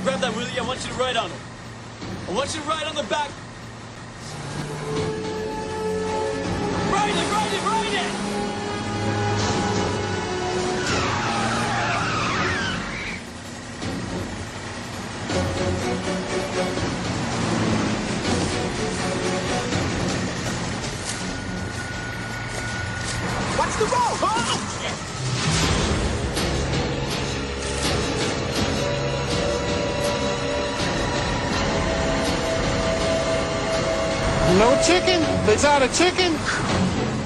Grab that wheelie. I want you to ride on it. I want you to ride on the back. Ride it, ride it, ride it! Watch the road! Oh! No chicken? Is that a chicken?